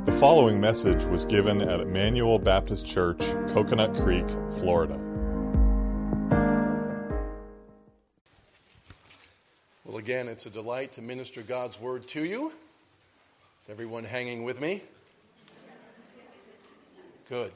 The following message was given at Emmanuel Baptist Church, Coconut Creek, Florida. Well, again, it's a delight to minister God's word to you. Is everyone hanging with me? Good.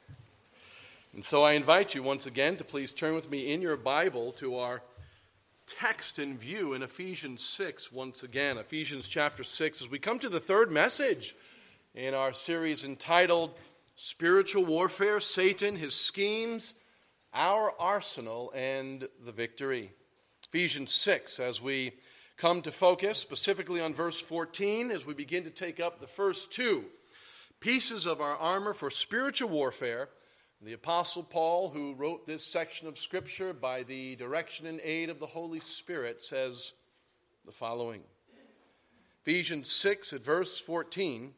And so I invite you once again to please turn with me in your Bible to our text in view in Ephesians 6 once again. Ephesians chapter 6, as we come to the third message in our series entitled Spiritual Warfare, Satan, His Schemes, Our Arsenal, and the Victory. Ephesians 6, as we come to focus specifically on verse 14, as we begin to take up the first two pieces of our armor for spiritual warfare. The Apostle Paul, who wrote this section of Scripture by the direction and aid of the Holy Spirit, says the following. Ephesians 6 at verse 14,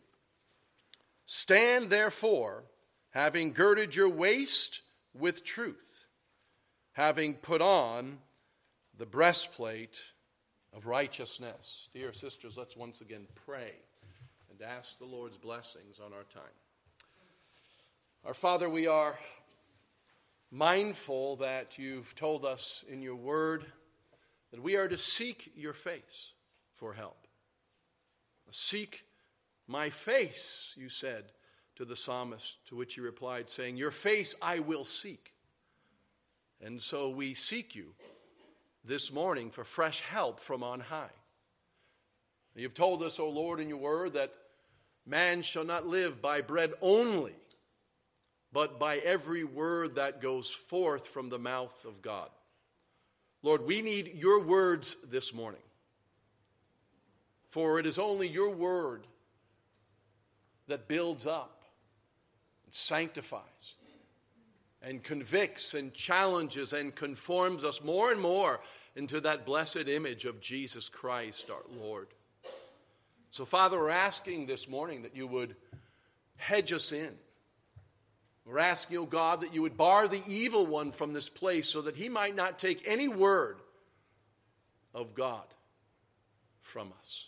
"Stand therefore, having girded your waist with truth, having put on the breastplate of righteousness." Dear sisters, let's once again pray and ask the Lord's blessings on our time. Our Father, we are mindful that you've told us in your word that we are to seek your face for help. Seek my face, you said to the psalmist, to which he replied, saying, "Your face I will seek." And so we seek you this morning for fresh help from on high. You've told us, O Lord, in your word that man shall not live by bread only, but by every word that goes forth from the mouth of God. Lord, we need your words this morning. For it is only your word that builds up, and sanctifies, and convicts, and challenges, and conforms us more and more into that blessed image of Jesus Christ our Lord. So, Father, we're asking this morning that you would hedge us in. We're asking, O God, that you would bar the evil one from this place so that he might not take any word of God from us.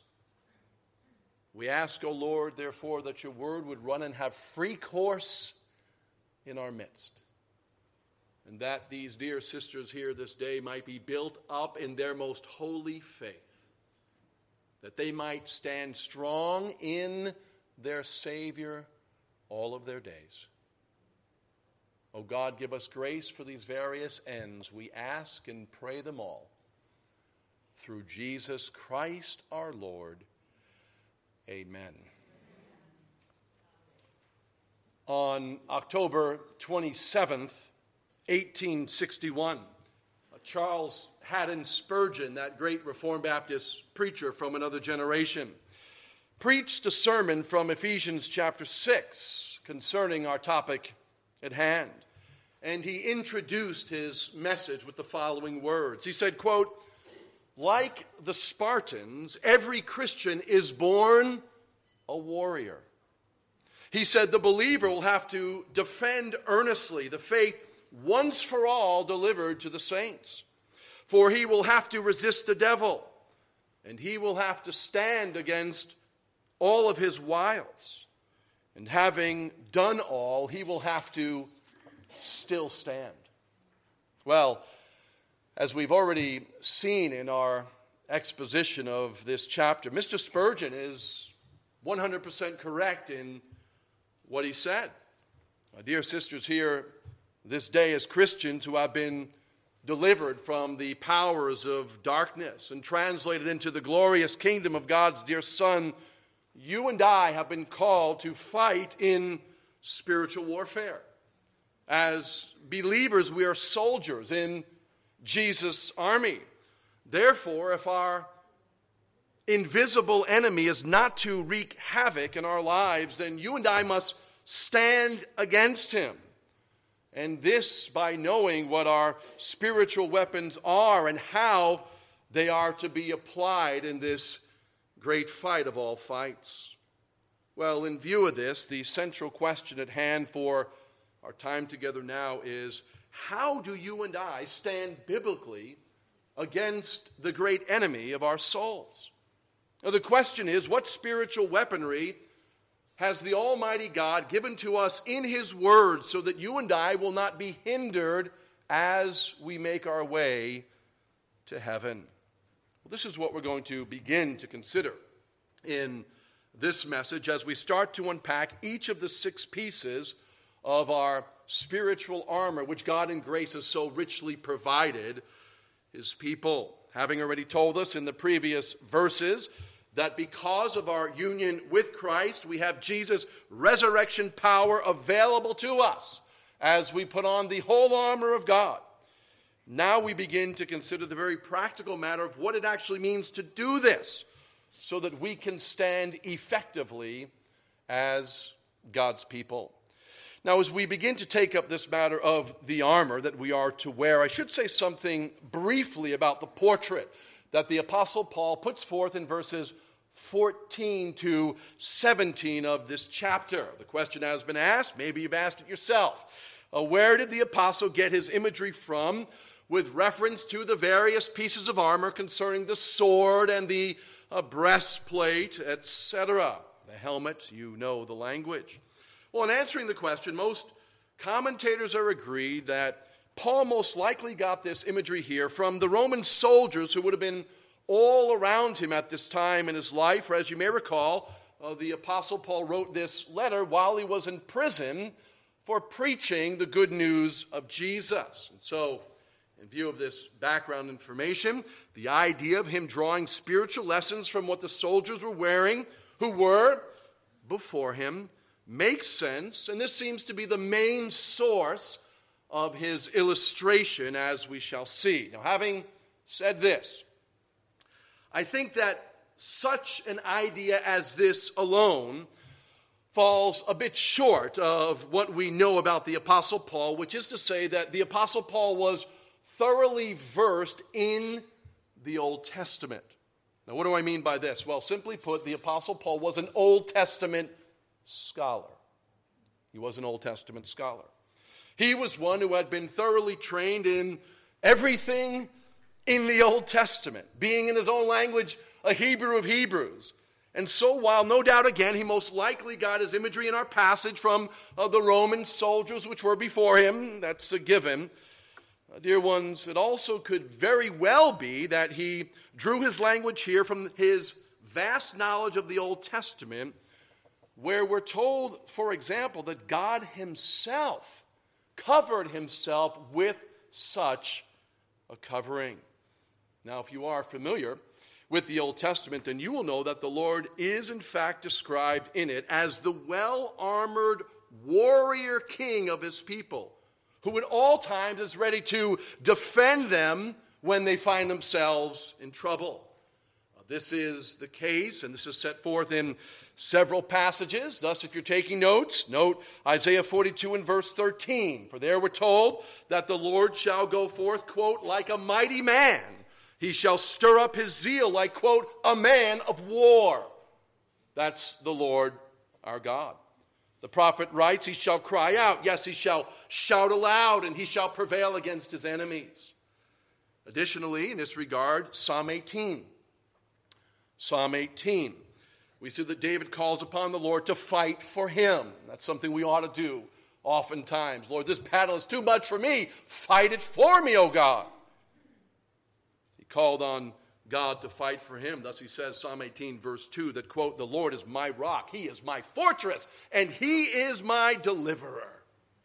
We ask, O Lord, therefore, that your word would run and have free course in our midst, and that these dear sisters here this day might be built up in their most holy faith, that they might stand strong in their Savior all of their days. O God, give us grace for these various ends. We ask and pray them all through Jesus Christ our Lord. Amen. On October 27th, 1861, Charles Haddon Spurgeon, that great Reformed Baptist preacher from another generation, preached a sermon from Ephesians chapter 6 concerning our topic at hand. And he introduced his message with the following words. He said, quote, "Like the Spartans, every Christian is born a warrior." He said the believer will have to defend earnestly the faith once for all delivered to the saints. For he will have to resist the devil, and he will have to stand against all of his wiles. And having done all, he will have to still stand. Well, as we've already seen in our exposition of this chapter, Mr. Spurgeon is 100% correct in what he said. My dear sisters here this day as Christians who have been delivered from the powers of darkness and translated into the glorious kingdom of God's dear Son, you and I have been called to fight in spiritual warfare. As believers, we are soldiers in Jesus' army. Therefore, if our invisible enemy is not to wreak havoc in our lives, then you and I must stand against him. And this by knowing what our spiritual weapons are and how they are to be applied in this great fight of all fights. Well, in view of this, the central question at hand for our time together now is, how do you and I stand biblically against the great enemy of our souls? Now, the question is, what spiritual weaponry has the Almighty God given to us in His Word so that you and I will not be hindered as we make our way to heaven. Well, this is what we're going to begin to consider in this message as we start to unpack each of the 6 pieces of our spiritual armor, which God in grace has so richly provided His people. Having already told us in the previous verses that because of our union with Christ, we have Jesus' resurrection power available to us as we put on the whole armor of God. Now we begin to consider the very practical matter of what it actually means to do this so that we can stand effectively as God's people. Now, as we begin to take up this matter of the armor that we are to wear, I should say something briefly about the portrait that the Apostle Paul puts forth in verses 14 to 17 of this chapter. The question has been asked, maybe you've asked it yourself. Where did the apostle get his imagery from with reference to the various pieces of armor concerning the sword and the breastplate, etc.? The helmet, you know the language. Well, in answering the question, most commentators are agreed that Paul most likely got this imagery here from the Roman soldiers who would have been all around him at this time in his life. For as you may recall, the Apostle Paul wrote this letter while he was in prison for preaching the good news of Jesus. And so, in view of this background information, the idea of him drawing spiritual lessons from what the soldiers were wearing, who were before him, makes sense, and this seems to be the main source of his illustration, as we shall see. Now, having said this, I think that such an idea as this alone falls a bit short of what we know about the Apostle Paul, which is to say that the Apostle Paul was thoroughly versed in the Old Testament. Now, what do I mean by this? Well, simply put, the Apostle Paul was an Old Testament scholar. He was an Old Testament scholar. He was one who had been thoroughly trained in everything in the Old Testament, being in his own language a Hebrew of Hebrews. And so while no doubt again he most likely got his imagery in our passage from the Roman soldiers which were before him, that's a given, dear ones, it also could very well be that he drew his language here from his vast knowledge of the Old Testament, where we're told, for example, that God himself covered himself with such a covering. Now, if you are familiar with the Old Testament, then you will know that the Lord is in fact described in it as the well-armored warrior king of his people, who at all times is ready to defend them when they find themselves in trouble. This is the case, and this is set forth in several passages. Thus, if you're taking notes, note Isaiah 42 and verse 13. For there we're told that the Lord shall go forth, quote, like a mighty man. He shall stir up his zeal like, quote, a man of war. That's the Lord our God. The prophet writes, he shall cry out. Yes, he shall shout aloud, and he shall prevail against his enemies. Additionally, in this regard, Psalm 18. Psalm 18. We see that David calls upon the Lord to fight for him. That's something we ought to do oftentimes. Lord, this battle is too much for me. Fight it for me, O God. He called on God to fight for him. Thus he says, Psalm 18, verse 2, that, quote, the Lord is my rock, he is my fortress, and he is my deliverer.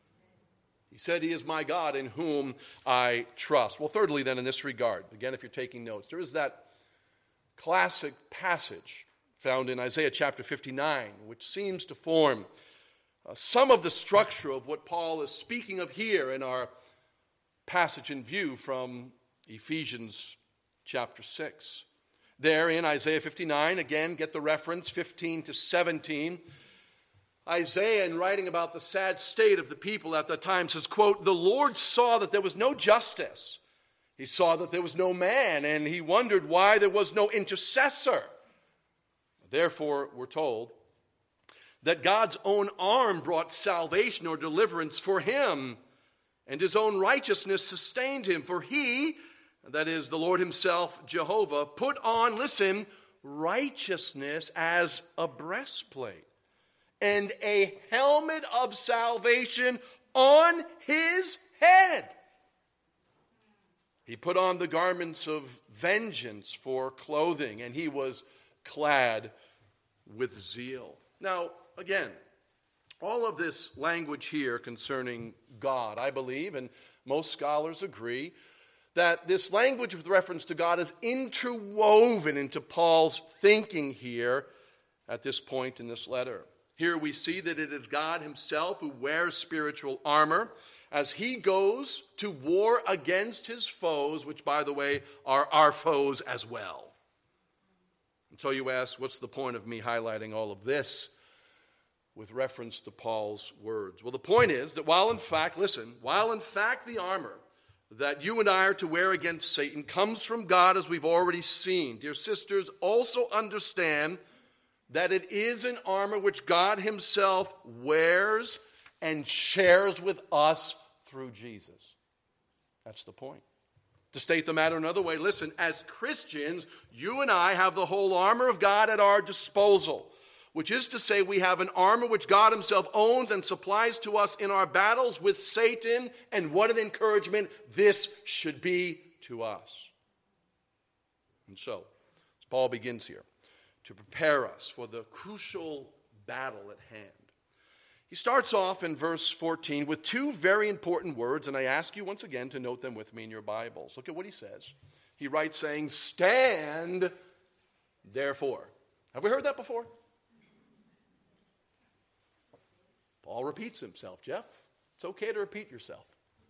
He said he is my God in whom I trust. Well, thirdly then, in this regard, again, if you're taking notes, there is that classic passage found in Isaiah chapter 59, which seems to form some of the structure of what Paul is speaking of here in our passage in view from Ephesians chapter 6. There in Isaiah 59, again, get the reference, 15 to 17. Isaiah, in writing about the sad state of the people at that time, says, quote, the Lord saw that there was no justice. He saw that there was no man, and he wondered why there was no intercessor. Therefore, we're told that God's own arm brought salvation or deliverance for him, and his own righteousness sustained him. For he, that is the Lord himself, Jehovah, put on, listen, righteousness as a breastplate, and a helmet of salvation on his head. He put on the garments of vengeance for clothing, and he was clad with zeal. Now, again, all of this language here concerning God, I believe, and most scholars agree, that this language with reference to God is interwoven into Paul's thinking here at this point in this letter. Here we see that it is God himself who wears spiritual armor as he goes to war against his foes, which, by the way, are our foes as well. And so you ask, what's the point of me highlighting all of this with reference to Paul's words? Well, the point is that while in fact the armor that you and I are to wear against Satan comes from God, as we've already seen, dear sisters, also understand that it is an armor which God himself wears and shares with us through Jesus. That's the point. To state the matter another way, listen, as Christians, you and I have the whole armor of God at our disposal, which is to say we have an armor which God himself owns and supplies to us in our battles with Satan, and what an encouragement this should be to us. And so, as Paul begins here, to prepare us for the crucial battle at hand, he starts off in verse 14 with two very important words, and I ask you once again to note them with me in your Bibles. Look at what he says. He writes saying, "Stand, therefore." Have we heard that before? Paul repeats himself. Jeff, it's okay to repeat yourself.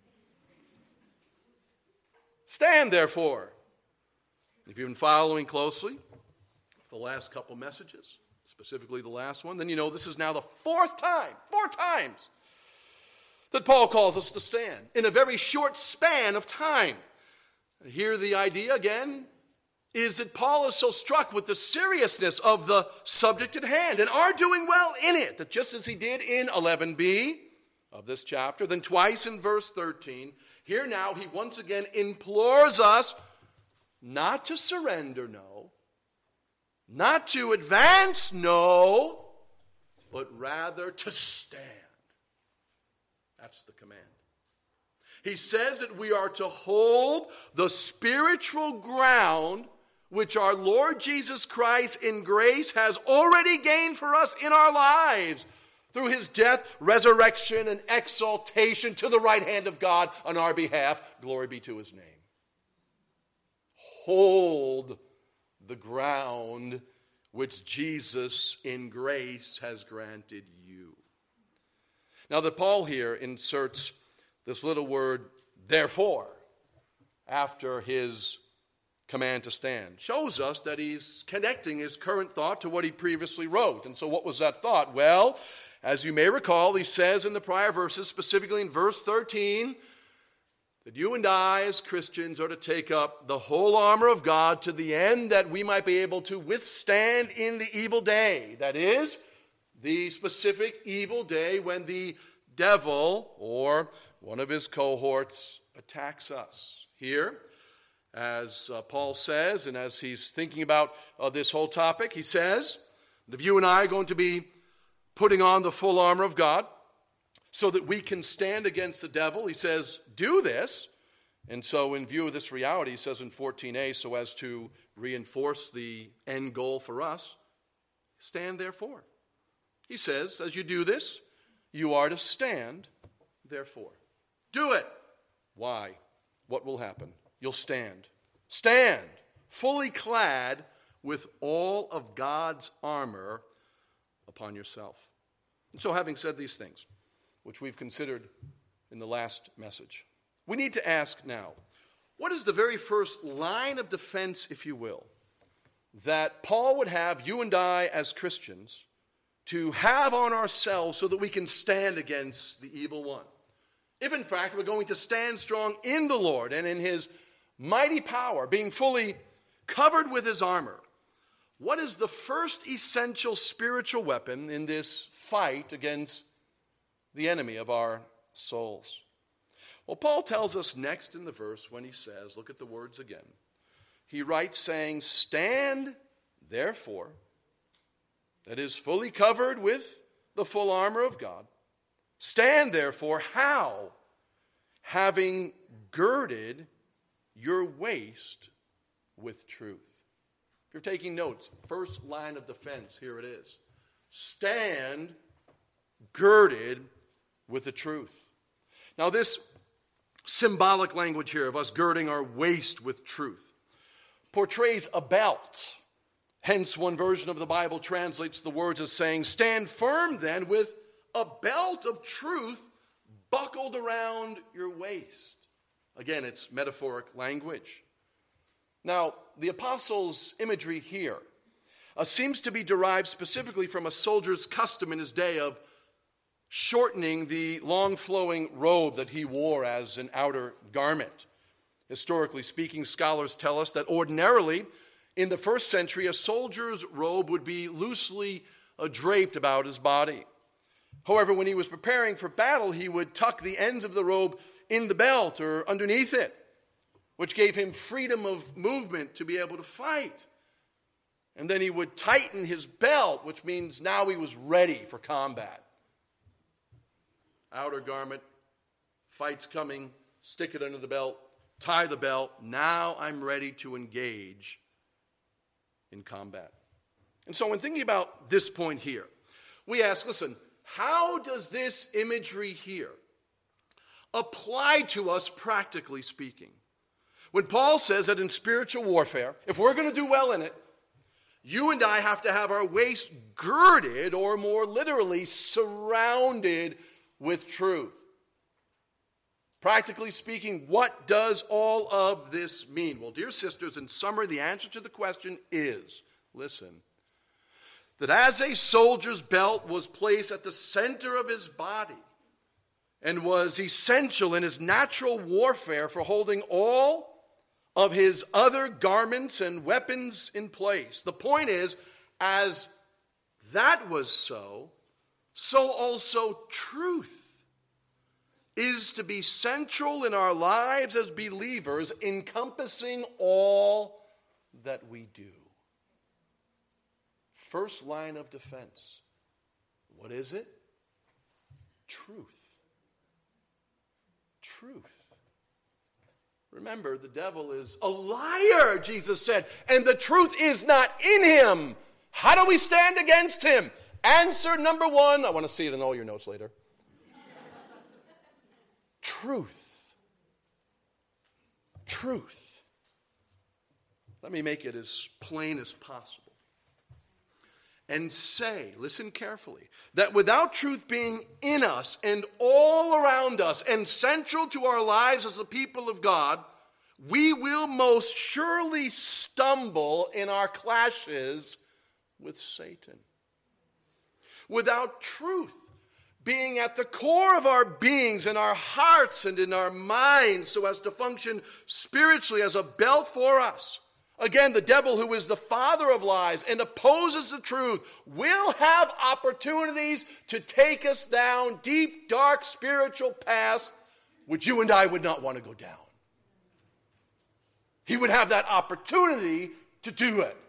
Stand, therefore. If you've been following closely the last couple messages, specifically the last one, then you know this is now the four times that Paul calls us to stand in a very short span of time. Here the idea again is that Paul is so struck with the seriousness of the subject at hand and are doing well in it, that just as he did in 11b of this chapter, then twice in verse 13, here now he once again implores us not to surrender, no, not to advance, no, but rather to stand. That's the command. He says that we are to hold the spiritual ground which our Lord Jesus Christ in grace has already gained for us in our lives through his death, resurrection, and exaltation to the right hand of God on our behalf. Glory be to his name. Hold the ground which Jesus in grace has granted you. Now that Paul here inserts this little word, therefore, after his command to stand, shows us that he's connecting his current thought to what he previously wrote. And so what was that thought? Well, as you may recall, he says in the prior verses, specifically in verse 13, that you and I as Christians are to take up the whole armor of God to the end that we might be able to withstand in the evil day. That is, the specific evil day when the devil or one of his cohorts attacks us. Here, as Paul says, and as he's thinking about this whole topic, he says that if you and I are going to be putting on the full armor of God so that we can stand against the devil, he says, do this. And so in view of this reality, he says in 14a, so as to reinforce the end goal for us, stand therefore. He says, as you do this, you are to stand therefore. Do it. Why? What will happen? You'll stand. Stand, fully clad with all of God's armor upon yourself. And so having said these things, which we've considered in the last message, we need to ask now, what is the very first line of defense, if you will, that Paul would have you and I as Christians to have on ourselves so that we can stand against the evil one? If in fact we're going to stand strong in the Lord and in his mighty power, being fully covered with his armor, what is the first essential spiritual weapon in this fight against the enemy of our souls? Well, Paul tells us next in the verse when he says, look at the words again. He writes saying, stand therefore, that is fully covered with the full armor of God. Stand therefore, how? Having girded your waist with truth. If you're taking notes, first line of defense, here it is. Stand girded with the truth. Now this symbolic language here of us girding our waist with truth portrays a belt. Hence, one version of the Bible translates the words as saying, stand firm then with a belt of truth buckled around your waist. Again, it's metaphoric language. Now, the apostles' imagery here seems to be derived specifically from a soldier's custom in his day of shortening the long flowing robe that he wore as an outer garment. Historically speaking, scholars tell us that ordinarily, in the first century, a soldier's robe would be loosely draped about his body. However, when he was preparing for battle, he would tuck the ends of the robe in the belt or underneath it, which gave him freedom of movement to be able to fight. And then he would tighten his belt, which means now he was ready for combat. Outer garment, fight's coming, stick it under the belt, tie the belt. Now I'm ready to engage in combat. And so when thinking about this point here, we ask, listen, how does this imagery here apply to us practically speaking? When Paul says that in spiritual warfare, if we're going to do well in it, you and I have to have our waist girded, or more literally, surrounded with truth. Practically speaking, what does all of this mean? Well, dear sisters, in summary, the answer to the question is, listen, that as a soldier's belt was placed at the center of his body and was essential in his natural warfare for holding all of his other garments and weapons in place. The point is, as that was so also truth is to be central in our lives as believers, encompassing all that we do. First line of defense. What is it? Truth. Truth. Remember, the devil is a liar, Jesus said, and the truth is not in him. How do we stand against him? Answer number one. I want to see it in all your notes later. Truth. Truth. Let me make it as plain as possible. And say, listen carefully, that without truth being in us and all around us and central to our lives as the people of God, we will most surely stumble in our clashes with Satan. Without truth being at the core of our beings, in our hearts and in our minds, so as to function spiritually as a belt for us. Again, the devil, who is the father of lies and opposes the truth, will have opportunities to take us down deep, dark, spiritual paths which you and I would not want to go down. He would have that opportunity to do it.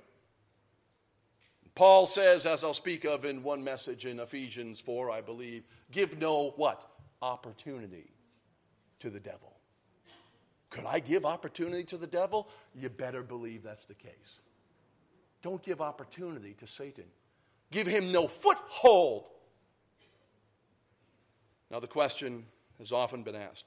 Paul says, as I'll speak of in one message in Ephesians 4, I believe, give no what? Opportunity to the devil. Could I give opportunity to the devil? You better believe that's the case. Don't give opportunity to Satan. Give him no foothold. Now the question has often been asked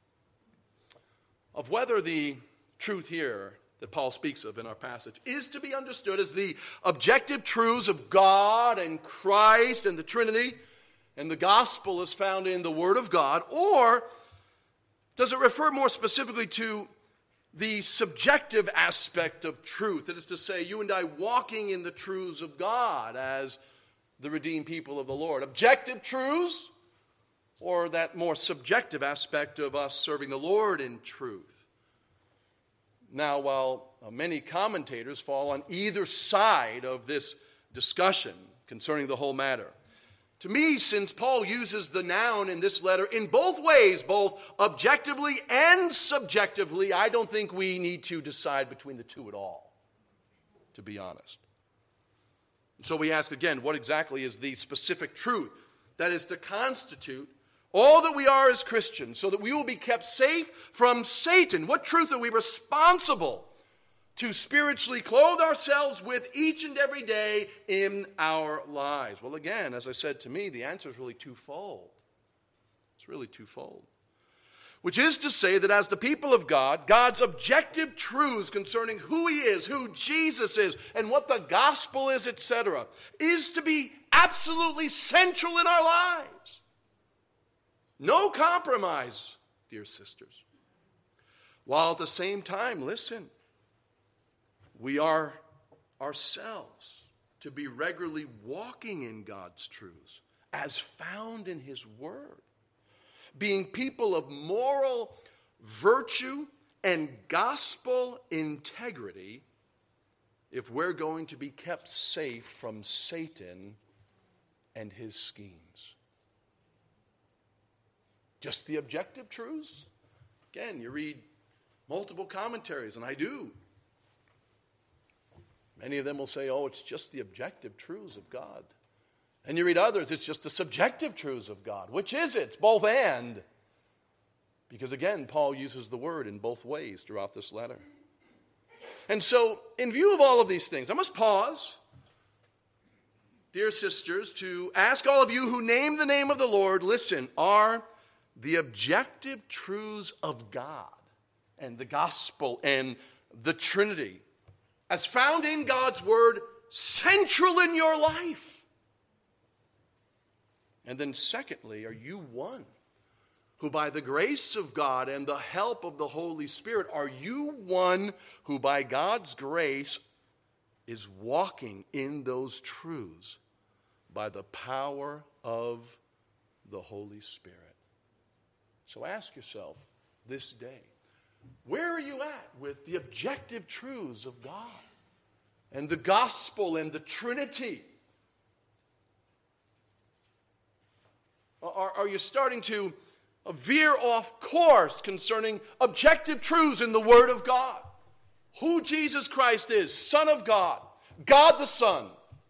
of whether the truth here that Paul speaks of in our passage is to be understood as the objective truths of God and Christ and the Trinity, and the gospel is found in the Word of God, or does it refer more specifically to the subjective aspect of truth? That is to say, you and I walking in the truths of God as the redeemed people of the Lord. Objective truths, or that more subjective aspect of us serving the Lord in truth? Now, while many commentators fall on either side of this discussion concerning the whole matter, to me, since Paul uses the noun in this letter in both ways, both objectively and subjectively, I don't think we need to decide between the two at all, to be honest. So we ask again, what exactly is the specific truth that is to constitute all that we are as Christians, so that we will be kept safe from Satan. What truth are we responsible to spiritually clothe ourselves with each and every day in our lives? Well, again, as I said, to me, the answer is really twofold. It's really twofold. Which is to say that as the people of God, God's objective truths concerning who he is, who Jesus is, and what the gospel is, etc., is to be absolutely central in our lives. No compromise, dear sisters. While at the same time, listen, we are ourselves to be regularly walking in God's truths as found in his word. Being people of moral virtue and gospel integrity if we're going to be kept safe from Satan and his schemes. Just the objective truths? Again, you read multiple commentaries, and I do. Many of them will say, oh, it's just the objective truths of God. And you read others, it's just the subjective truths of God. Which is it? It's both and. Because again, Paul uses the word in both ways throughout this letter. And so, in view of all of these things, I must pause, dear sisters, to ask all of you who name the name of the Lord, listen, are the objective truths of God and the gospel and the Trinity, as found in God's word, central in your life? And then secondly, are you one who by the grace of God and the help of the Holy Spirit, are you one who by God's grace is walking in those truths by the power of the Holy Spirit? So ask yourself this day, where are you at with the objective truths of God and the gospel and the Trinity? Are you starting to veer off course concerning objective truths in the Word of God? Who Jesus Christ is, Son of God, God the Son,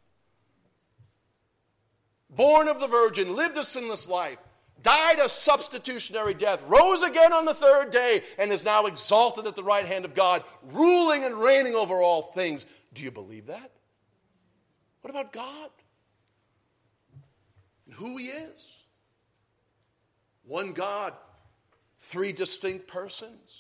born of the Virgin, lived a sinless life, died a substitutionary death, rose again on the third day, and is now exalted at the right hand of God, ruling and reigning over all things. Do you believe that? What about God? And who he is? One God, three distinct persons.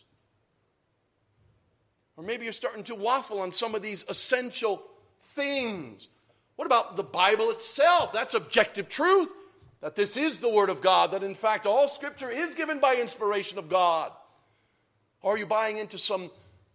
Or maybe you're starting to waffle on some of these essential things. What about the Bible itself? That's objective truth. That this is the Word of God, that in fact all Scripture is given by inspiration of God. Or are you buying into some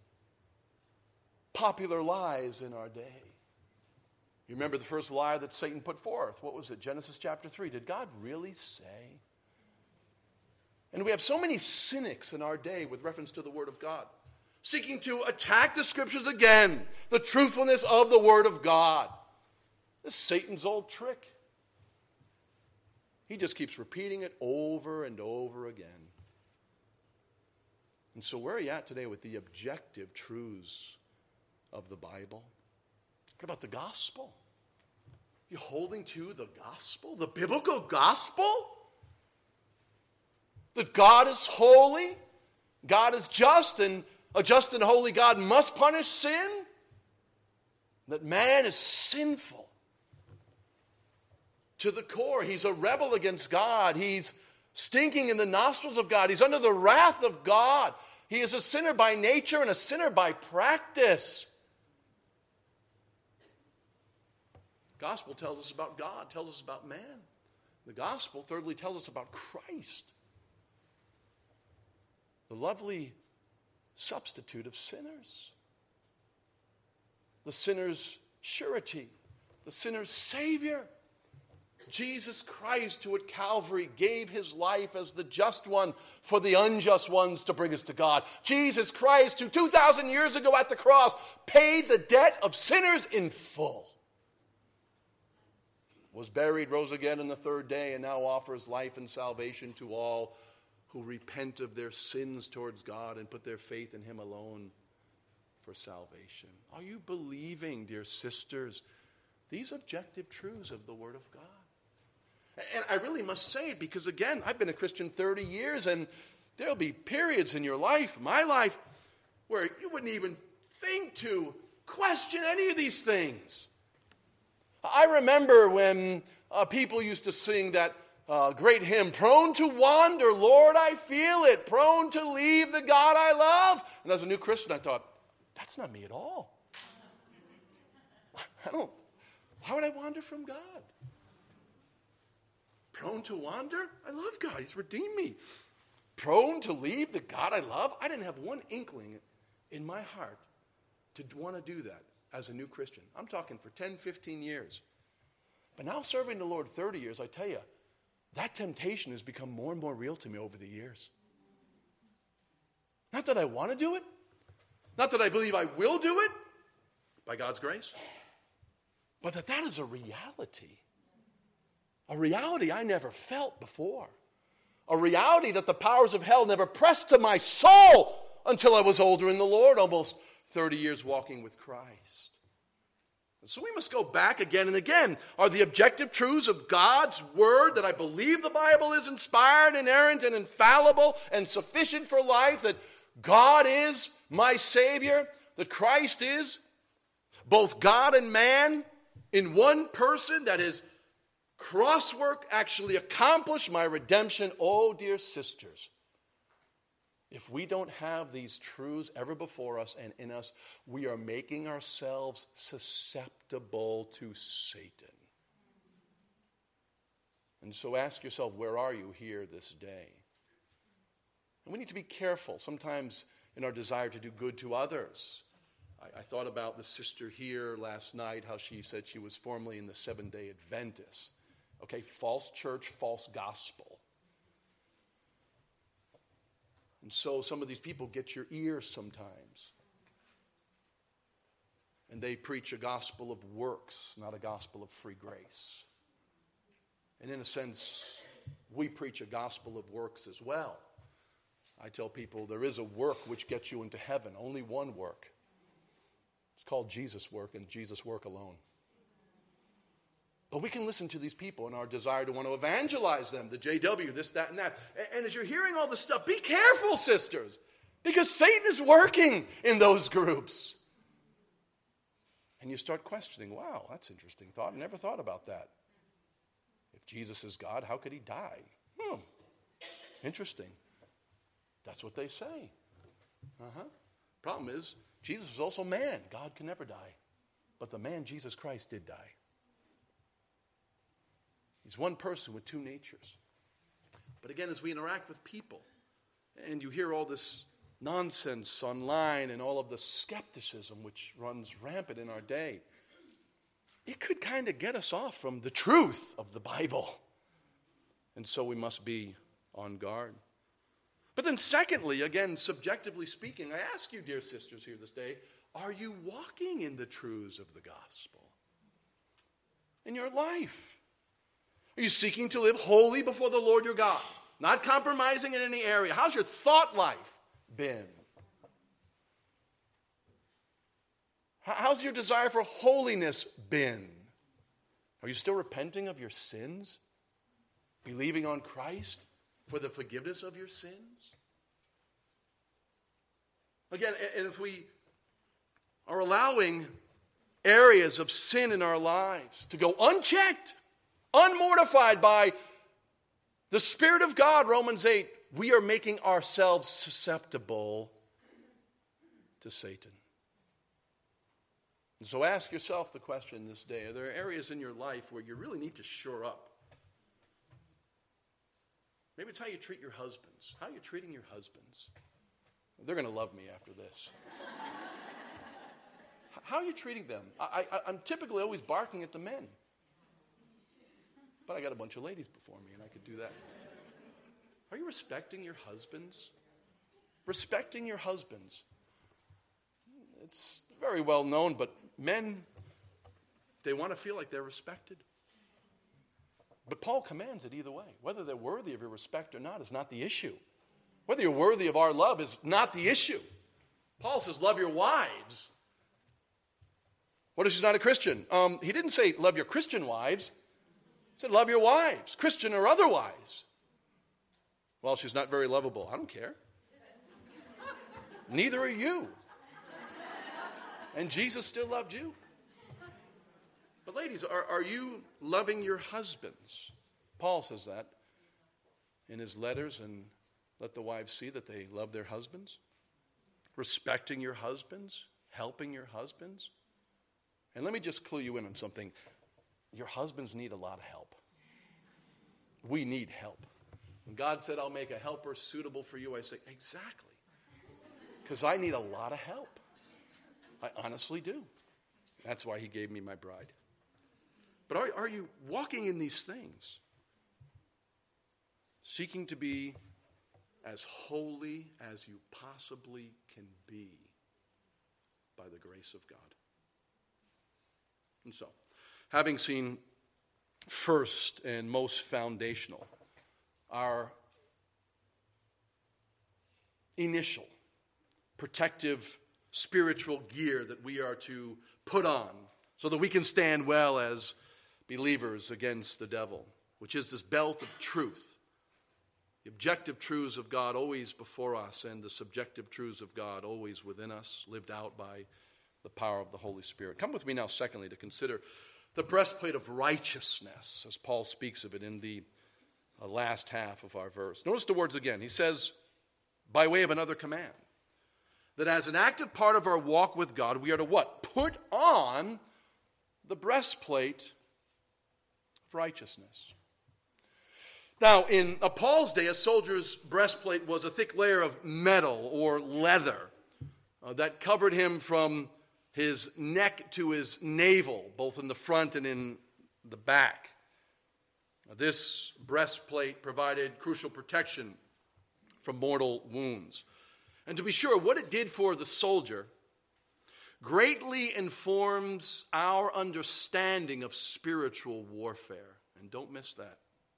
popular lies in our day? You remember the first lie that Satan put forth. What was it? Genesis chapter 3. Did God really say? And we have so many cynics in our day with reference to the Word of God, seeking to attack the Scriptures again, the truthfulness of the Word of God. This is Satan's old trick. He just keeps repeating it over and over again. And so where are you at today with the objective truths of the Bible? What about the gospel? You holding to the gospel, the biblical gospel? That God is holy, God is just, and a just and holy God must punish sin? That man is sinful to the core. He's a rebel against God. He's stinking in the nostrils of God. He's under the wrath of God. He is a sinner by nature and a sinner by practice. The gospel tells us about God, tells us about man. The gospel, thirdly, tells us about Christ, the lovely substitute of sinners, the sinner's surety, the sinner's Savior. Jesus Christ, who at Calvary gave his life as the just one for the unjust ones to bring us to God. Jesus Christ, who 2,000 years ago at the cross paid the debt of sinners in full. Was buried, rose again on the third day, and now offers life and salvation to all who repent of their sins towards God and put their faith in him alone for salvation. Are you believing, dear sisters, these objective truths of the Word of God? And I really must say it because, again, I've been a Christian 30 years, and there'll be periods in your life, my life, where you wouldn't even think to question any of these things. I remember when people used to sing that great hymn, "Prone to wander, Lord, I feel it, prone to leave the God I love." And as a new Christian, I thought, that's not me at all. Why would I wander from God? Prone to wander? I love God. He's redeemed me. Prone to leave the God I love? I didn't have one inkling in my heart to want to do that as a new Christian. I'm talking for 10, 15 years. But now serving the Lord 30 years, I tell you, that temptation has become more and more real to me over the years. Not that I want to do it. Not that I believe I will do it, by God's grace. But that is a reality. A reality I never felt before. A reality that the powers of hell never pressed to my soul until I was older in the Lord, almost 30 years walking with Christ. And so we must go back again and again. Are the objective truths of God's Word, that I believe the Bible is inspired, inerrant, and infallible, and sufficient for life, that God is my Savior, that Christ is both God and man in one person, that his crosswork actually accomplished my redemption? Oh, dear sisters, if we don't have these truths ever before us and in us, we are making ourselves susceptible to Satan. And so ask yourself, where are you here this day? And we need to be careful sometimes in our desire to do good to others. I thought about the sister here last night, how she said she was formerly in the Seventh-day Adventists. Okay, false church, false gospel. And so some of these people get your ears sometimes. And they preach a gospel of works, not a gospel of free grace. And in a sense, we preach a gospel of works as well. I tell people there is a work which gets you into heaven, only one work. It's called Jesus' work and Jesus' work alone. But we can listen to these people in our desire to want to evangelize them, the JW, this, that, and that. And as you're hearing all this stuff, be careful, sisters, because Satan is working in those groups. And you start questioning, wow, that's an interesting thought. I never thought about that. If Jesus is God, how could he die? Interesting. That's what they say. Problem is, Jesus is also man. God can never die. But the man, Jesus Christ, did die. He's one person with two natures. But again, as we interact with people, and you hear all this nonsense online and all of the skepticism which runs rampant in our day, it could kind of get us off from the truth of the Bible. And so we must be on guard. But then secondly, again, subjectively speaking, I ask you, dear sisters here this day, are you walking in the truths of the gospel in your life? Are you seeking to live holy before the Lord your God, not compromising in any area? How's your thought life been? How's your desire for holiness been? Are you still repenting of your sins? Believing on Christ for the forgiveness of your sins? Again, and if we are allowing areas of sin in our lives to go unchecked, unmortified by the Spirit of God, Romans 8, we are making ourselves susceptible to Satan. And so ask yourself the question this day, are there areas in your life where you really need to shore up? Maybe it's how you treat your husbands. How are you treating your husbands? They're going to love me after this. How are you treating them? I'm typically always barking at the men. But I got a bunch of ladies before me, and I could do that. Are you respecting your husbands? Respecting your husbands. It's very well known, but men, they want to feel like they're respected. But Paul commands it either way. Whether they're worthy of your respect or not is not the issue. Whether you're worthy of our love is not the issue. Paul says, love your wives. What if she's not a Christian? He didn't say love your Christian wives. He said, love your wives, Christian or otherwise. Well, she's not very lovable. I don't care. Neither are you. And Jesus still loved you. But ladies, are you loving your husbands? Paul says that in his letters, and let the wives see that they love their husbands. Respecting your husbands, helping your husbands. And let me just clue you in on something. Your husbands need a lot of help. We need help. When God said, I'll make a helper suitable for you, I say, exactly. Because I need a lot of help. I honestly do. That's why he gave me my bride. But are you walking in these things? Seeking to be as holy as you possibly can be by the grace of God. And so, having seen first and most foundational, our initial protective spiritual gear that we are to put on so that we can stand well as believers against the devil, which is this belt of truth. The objective truths of God always before us, and the subjective truths of God always within us, lived out by the power of the Holy Spirit. Come with me now, secondly, to consider the breastplate of righteousness, as Paul speaks of it in the last half of our verse. Notice the words again. He says, by way of another command, that as an active part of our walk with God, we are to what? Put on the breastplate of righteousness. Now, in Paul's day, a soldier's breastplate was a thick layer of metal or leather that covered him from his neck to his navel, both in the front and in the back. This breastplate provided crucial protection from mortal wounds. And to be sure, what it did for the soldier greatly informs our understanding of spiritual warfare. And don't miss that.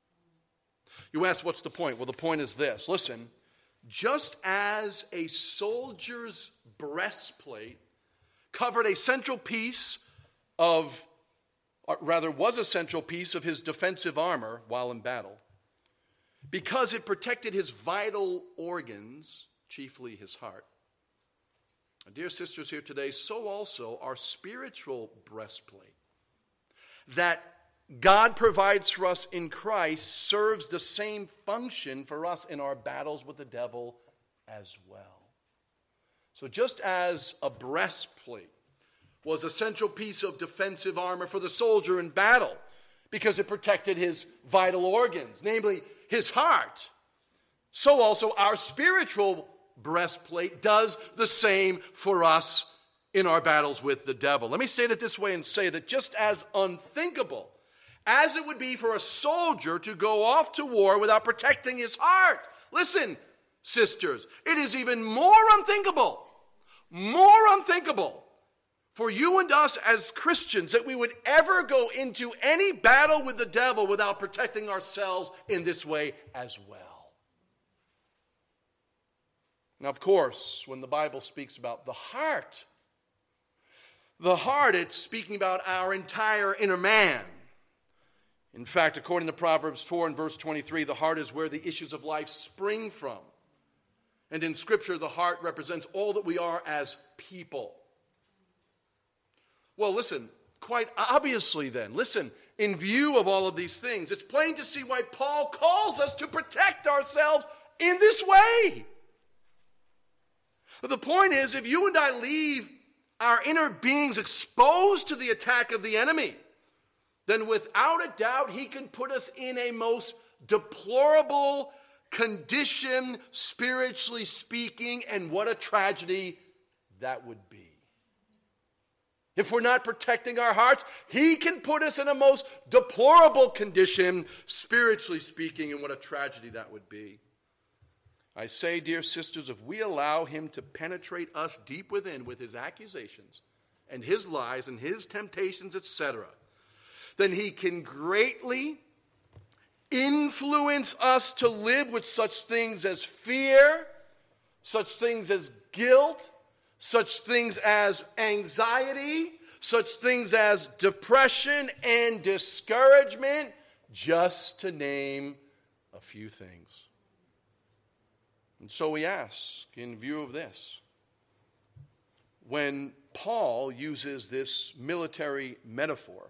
You ask, what's the point? Well, the point is this. Listen, just as a soldier's breastplate covered a central piece of, or rather was a central piece of his defensive armor while in battle, because it protected his vital organs, chiefly his heart. Dear sisters here today, so also our spiritual breastplate that God provides for us in Christ serves the same function for us in our battles with the devil as well. So just as a breastplate was a central piece of defensive armor for the soldier in battle because it protected his vital organs, namely his heart, so also our spiritual breastplate does the same for us in our battles with the devil. Let me state it this way and say that just as unthinkable as it would be for a soldier to go off to war without protecting his heart, listen, sisters, it is even more unthinkable for you and us as Christians that we would ever go into any battle with the devil without protecting ourselves in this way as well. Now, of course, when the Bible speaks about the heart, it's speaking about our entire inner man. In fact, according to Proverbs 4 and verse 23, the heart is where the issues of life spring from. And in Scripture, the heart represents all that we are as people. Well, listen, quite obviously then, in view of all of these things, it's plain to see why Paul calls us to protect ourselves in this way. The point is, if you and I leave our inner beings exposed to the attack of the enemy, then without a doubt he can put us in a most deplorable condition, spiritually speaking, and what a tragedy that would be. If we're not protecting our hearts, he can put us in a most deplorable condition, spiritually speaking, and what a tragedy that would be. I say, dear sisters, if we allow him to penetrate us deep within with his accusations and his lies and his temptations, etc., then he can greatly influence us to live with such things as fear, such things as guilt, such things as anxiety, such things as depression and discouragement, just to name a few things. And so we ask, in view of this, when Paul uses this military metaphor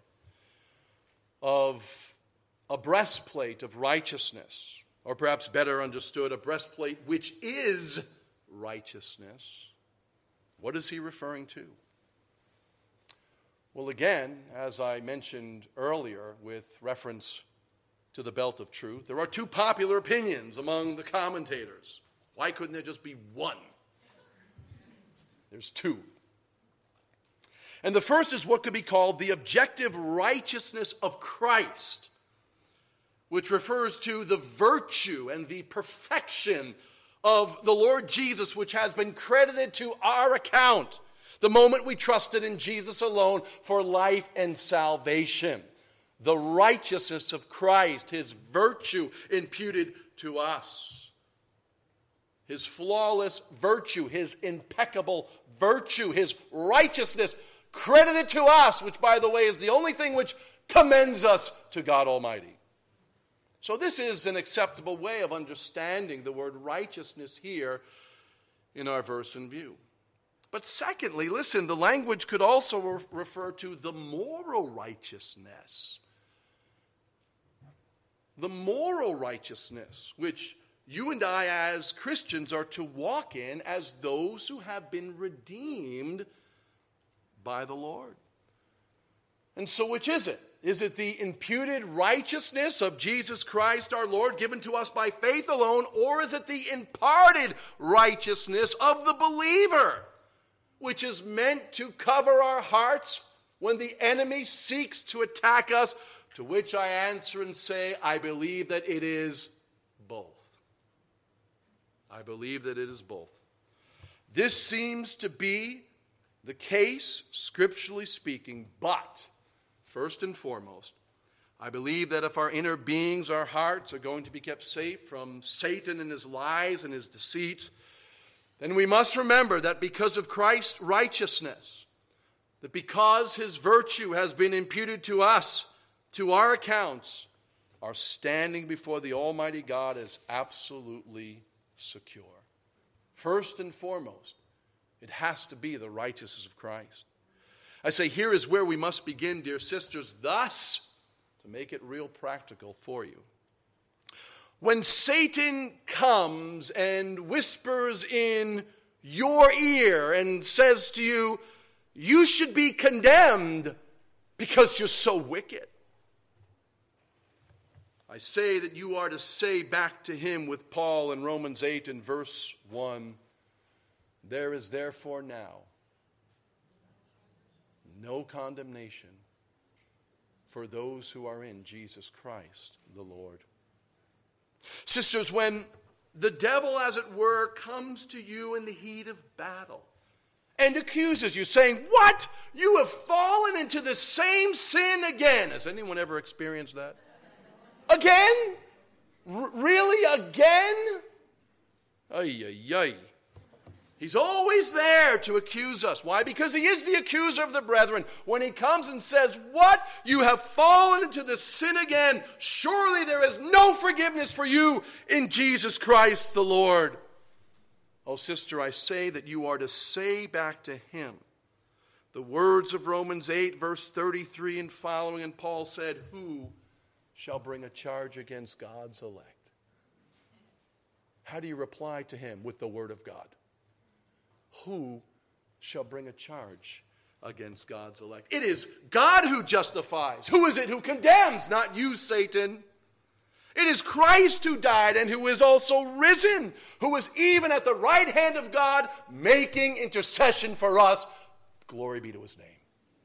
of a breastplate of righteousness, or perhaps better understood, a breastplate which is righteousness, what is he referring to? Well, again, as I mentioned earlier with reference to the belt of truth, there are two popular opinions among the commentators. Why couldn't there just be one? There's two. And the first is what could be called the objective righteousness of Christ, which refers to the virtue and the perfection of the Lord Jesus, which has been credited to our account the moment we trusted in Jesus alone for life and salvation. The righteousness of Christ, his virtue imputed to us. His flawless virtue, his impeccable virtue, his righteousness credited to us, which, by the way, is the only thing which commends us to God Almighty. So this is an acceptable way of understanding the word righteousness here in our verse in view. But secondly, listen, the language could also refer to the moral righteousness. The moral righteousness which you and I as Christians are to walk in as those who have been redeemed by the Lord. And so which is it? Is it the imputed righteousness of Jesus Christ our Lord given to us by faith alone, or is it the imparted righteousness of the believer, which is meant to cover our hearts when the enemy seeks to attack us? To which I answer and say, I believe that it is both. I believe that it is both. This seems to be the case, scripturally speaking, but first and foremost, I believe that if our inner beings, our hearts, are going to be kept safe from Satan and his lies and his deceits, then we must remember that because of Christ's righteousness, that because his virtue has been imputed to us, to our accounts, our standing before the Almighty God is absolutely secure. First and foremost, it has to be the righteousness of Christ. I say here is where we must begin, dear sisters, thus to make it real practical for you. When Satan comes and whispers in your ear and says to you, you should be condemned because you're so wicked, I say that you are to say back to him with Paul in Romans 8 and verse 1, there is therefore now no condemnation for those who are in Jesus Christ the Lord. Sisters, when the devil, as it were, comes to you in the heat of battle and accuses you, saying, what? You have fallen into the same sin again. Has anyone ever experienced that? Again? Really? Again? Ay, ay, ay. He's always there to accuse us. Why? Because he is the accuser of the brethren. When he comes and says, what? You have fallen into the sin again. Surely there is no forgiveness for you in Jesus Christ the Lord. Oh, sister, I say that you are to say back to him the words of Romans 8, verse 33 and following. And Paul said, who shall bring a charge against God's elect? How do you reply to him? With the word of God. Who shall bring a charge against God's elect? It is God who justifies. Who is it who condemns? Not you, Satan. It is Christ who died and who is also risen, who is even at the right hand of God making intercession for us. Glory be to his name.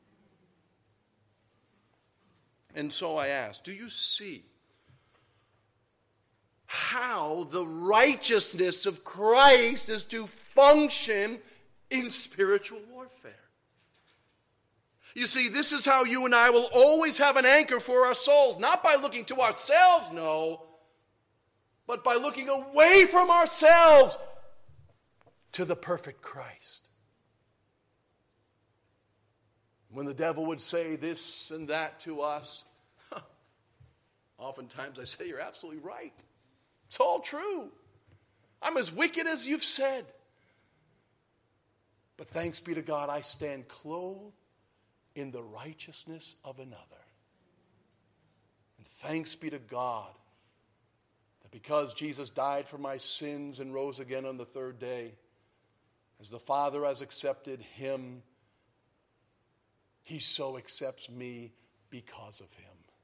And so I ask, do you see how the righteousness of Christ is to function in spiritual warfare? You see, this is how you and I will always have an anchor for our souls, not by looking to ourselves, no, but by looking away from ourselves to the perfect Christ. When the devil would say this and that to us, oftentimes I say, you're absolutely right. It's all true. I'm as wicked as you've said. But thanks be to God, I stand clothed in the righteousness of another. And thanks be to God that because Jesus died for my sins and rose again on the third day, as the Father has accepted him, he so accepts me because of him.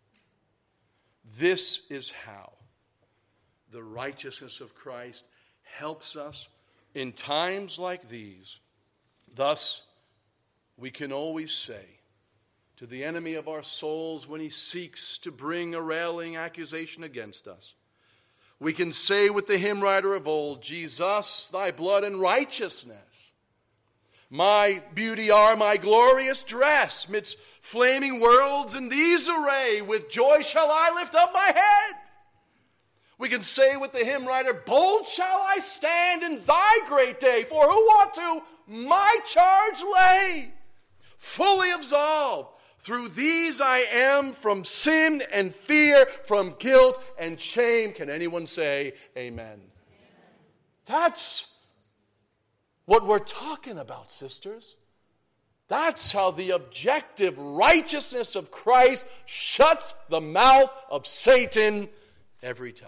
This is how the righteousness of Christ helps us in times like these. Thus, we can always say to the enemy of our souls when he seeks to bring a railing accusation against us, we can say with the hymn writer of old, Jesus, thy blood and righteousness, my beauty are my glorious dress, midst flaming worlds in these array, with joy shall I lift up my head. We can say with the hymn writer, bold shall I stand in thy great day, for who ought to my charge lay? Fully absolved, through these I am from sin and fear, from guilt and shame. Can anyone say amen? That's what we're talking about, sisters. That's how the objective righteousness of Christ shuts the mouth of Satan every time.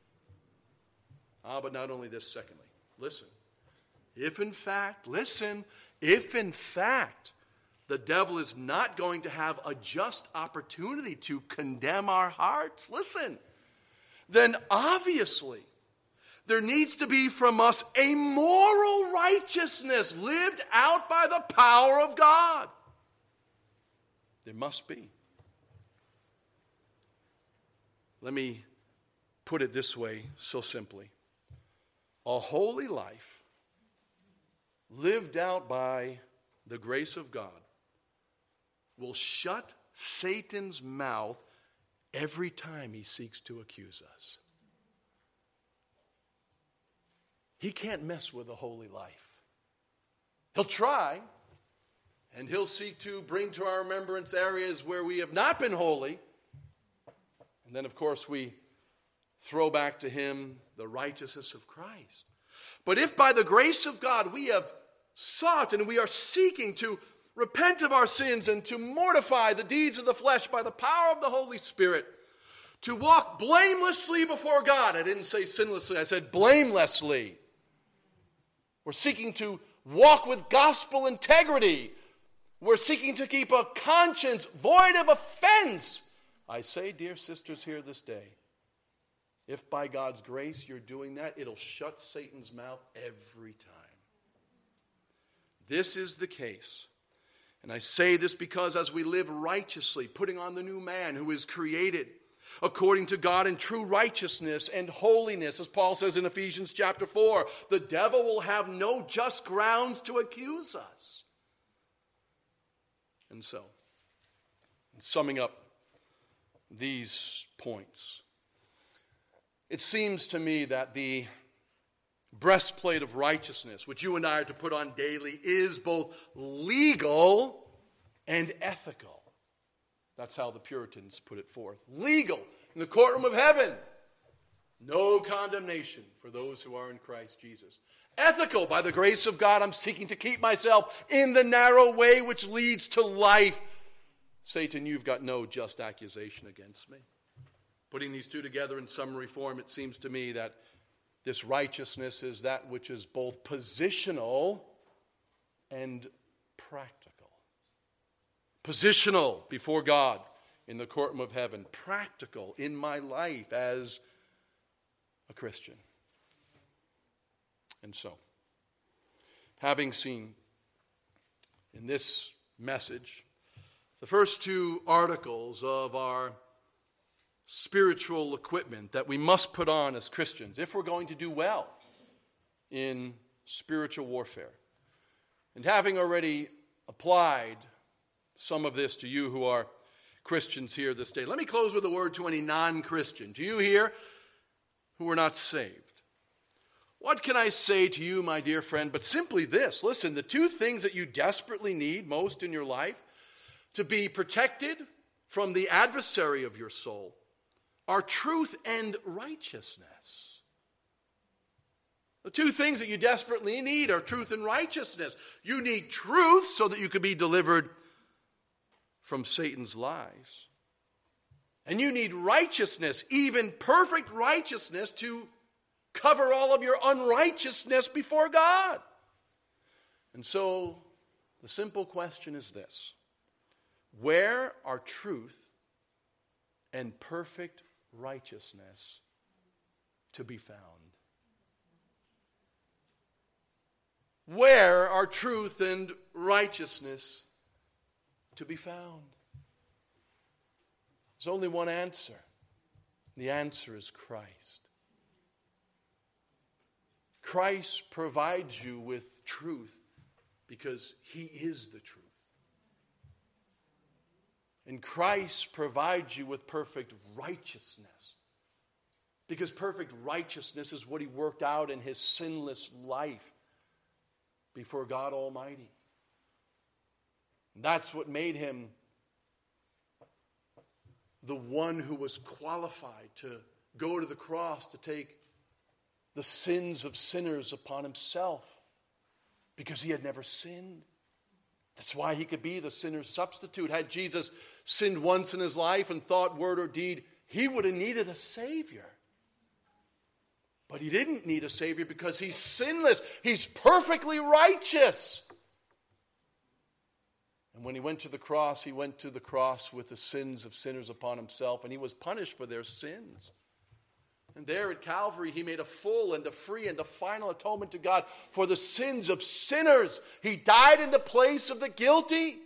But not only this, secondly, listen. If in fact the devil is not going to have a just opportunity to condemn our hearts, listen, then obviously there needs to be from us a moral righteousness lived out by the power of God. There must be. Let me put it this way so simply. A holy life lived out by the grace of God will shut Satan's mouth every time he seeks to accuse us. He can't mess with a holy life. He'll try, and he'll seek to bring to our remembrance areas where we have not been holy. And then, of course, we throw back to him the righteousness of Christ. But if by the grace of God we have sought and we are seeking to repent of our sins and to mortify the deeds of the flesh by the power of the Holy Spirit, to walk blamelessly before God. I didn't say sinlessly, I said blamelessly. We're seeking to walk with gospel integrity. We're seeking to keep a conscience void of offense. I say, dear sisters here this day, if by God's grace you're doing that, it'll shut Satan's mouth every time. This is the case. And I say this because as we live righteously, putting on the new man who is created according to God in true righteousness and holiness, as Paul says in Ephesians chapter 4, the devil will have no just grounds to accuse us. And so, in summing up these points, it seems to me that the breastplate of righteousness, which you and I are to put on daily, is both legal and ethical. That's how the Puritans put it forth. Legal, in the courtroom of heaven, no condemnation for those who are in Christ Jesus. Ethical, by the grace of God, I'm seeking to keep myself in the narrow way which leads to life. Satan, you've got no just accusation against me. Putting these two together in summary form, it seems to me that this righteousness is that which is both positional and practical. Positional before God in the courtroom of heaven. Practical in my life as a Christian. And so, having seen in this message the first two articles of our spiritual equipment that we must put on as Christians if we're going to do well in spiritual warfare. And having already applied some of this to you who are Christians here this day, let me close with a word to any non-Christian, to you here who are not saved. What can I say to you, my dear friend, but simply this. Listen, the two things that you desperately need most in your life to be protected from the adversary of your soul, are truth and righteousness. The two things that you desperately need are truth and righteousness. You need truth so that you can be delivered from Satan's lies. And you need righteousness, even perfect righteousness, to cover all of your unrighteousness before God. And so the simple question is this: where are truth and perfect righteousness to be found? Where are truth and righteousness to be found? There's only one answer. The answer is Christ. Christ provides you with truth because he is the truth. And Christ provides you with perfect righteousness because perfect righteousness is what he worked out in his sinless life before God Almighty. That's what made him the one who was qualified to go to the cross to take the sins of sinners upon himself, because he had never sinned. That's why he could be the sinner's substitute. Had Jesus sinned once in his life in thought, word, or deed, he would have needed a Savior. But he didn't need a Savior because he's sinless. He's perfectly righteous. And when he went to the cross with the sins of sinners upon himself, and he was punished for their sins. And there at Calvary, he made a full and a free and a final atonement to God for the sins of sinners. He died in the place of the guilty.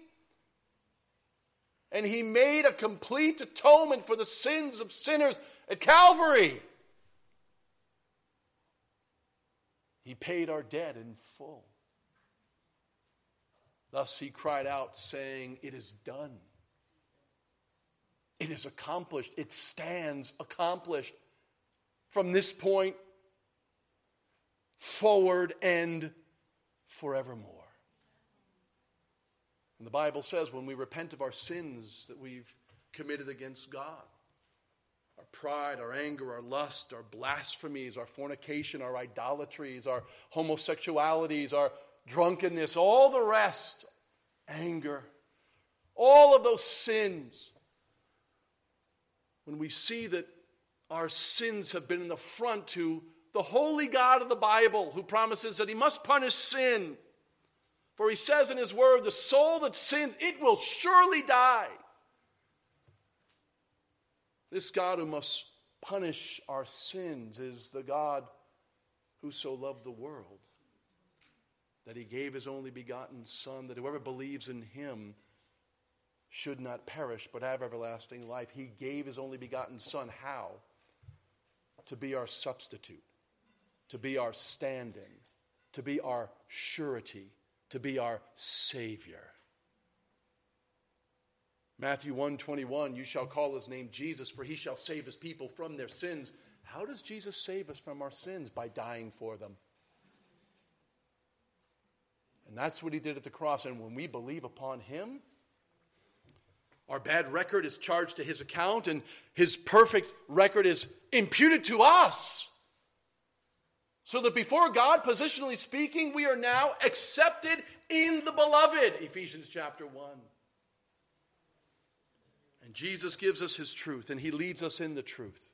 And he made a complete atonement for the sins of sinners at Calvary. He paid our debt in full. Thus he cried out, saying, "It is done." It is accomplished. It stands accomplished. From this point forward and forevermore. And the Bible says when we repent of our sins that we've committed against God, our pride, our anger, our lust, our blasphemies, our fornication, our idolatries, our homosexualities, our drunkenness, all the rest, anger, all of those sins, when we see that our sins have been an affront to the holy God of the Bible, who promises that he must punish sin. For he says in his word, the soul that sins, it will surely die. This God who must punish our sins is the God who so loved the world that he gave his only begotten Son, that whoever believes in him should not perish but have everlasting life. He gave his only begotten Son. How? To be our substitute, to be our stand-in, to be our surety, to be our Savior. Matthew 1:21, you shall call his name Jesus, for he shall save his people from their sins. How does Jesus save us from our sins? By dying for them. And that's what he did at the cross. And when we believe upon him, our bad record is charged to his account, and his perfect record is imputed to us. So that before God, positionally speaking, we are now accepted in the beloved. Ephesians chapter 1. And Jesus gives us his truth, and he leads us in the truth.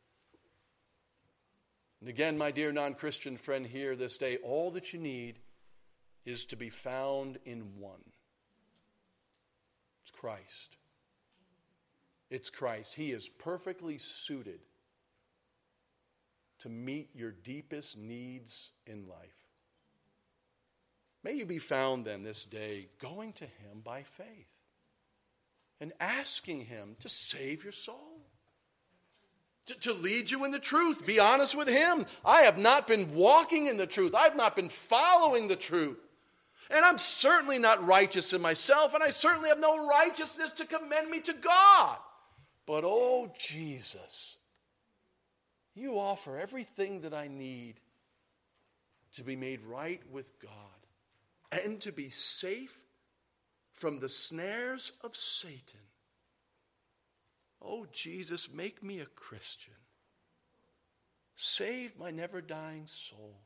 And again, my dear non-Christian friend here this day, all that you need is to be found in one. It's Christ. It's Christ. He is perfectly suited to meet your deepest needs in life. May you be found then this day going to him by faith and asking him to save your soul, to lead you in the truth. Be honest with him. I have not been walking in the truth. I've not been following the truth. And I'm certainly not righteous in myself, and I certainly have no righteousness to commend me to God. But, oh, Jesus, you offer everything that I need to be made right with God and to be safe from the snares of Satan. Oh, Jesus, make me a Christian. Save my never-dying soul.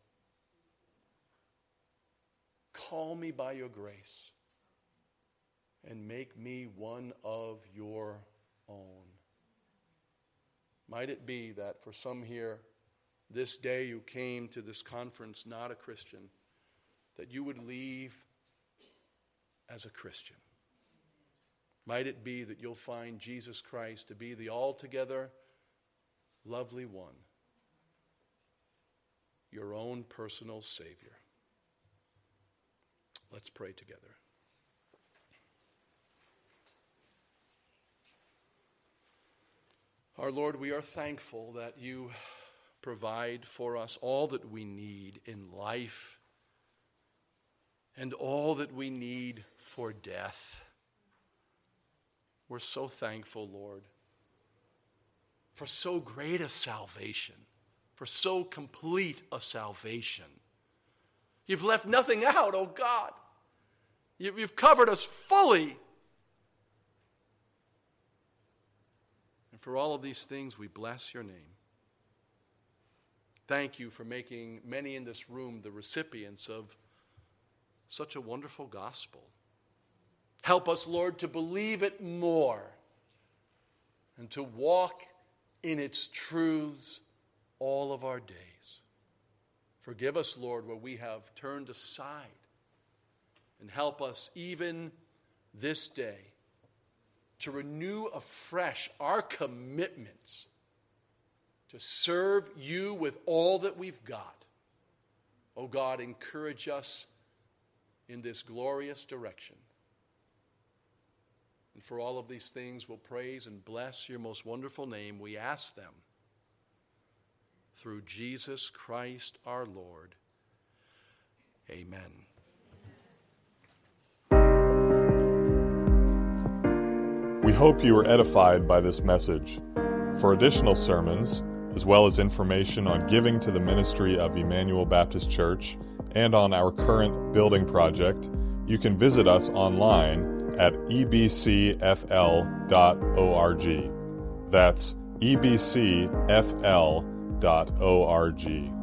Call me by your grace and make me one of your own. Might it be that for some here, this day you came to this conference not a Christian, that you would leave as a Christian. Might it be that you'll find Jesus Christ to be the altogether lovely one, your own personal Savior. Let's pray together. Our Lord, we are thankful that you provide for us all that we need in life and all that we need for death. We're so thankful, Lord, for so great a salvation, for so complete a salvation. You've left nothing out, oh God. You've covered us fully. And for all of these things, we bless your name. Thank you for making many in this room the recipients of such a wonderful gospel. Help us, Lord, to believe it more and to walk in its truths all of our days. Forgive us, Lord, where we have turned aside, and help us even this day to renew afresh our commitments to serve you with all that we've got. Oh God, encourage us in this glorious direction. And for all of these things, we'll praise and bless your most wonderful name. We ask them through Jesus Christ our Lord. Amen. We hope you were edified by this message. For additional sermons, as well as information on giving to the ministry of Emmanuel Baptist Church and on our current building project, you can visit us online at ebcfl.org. That's ebcfl.org.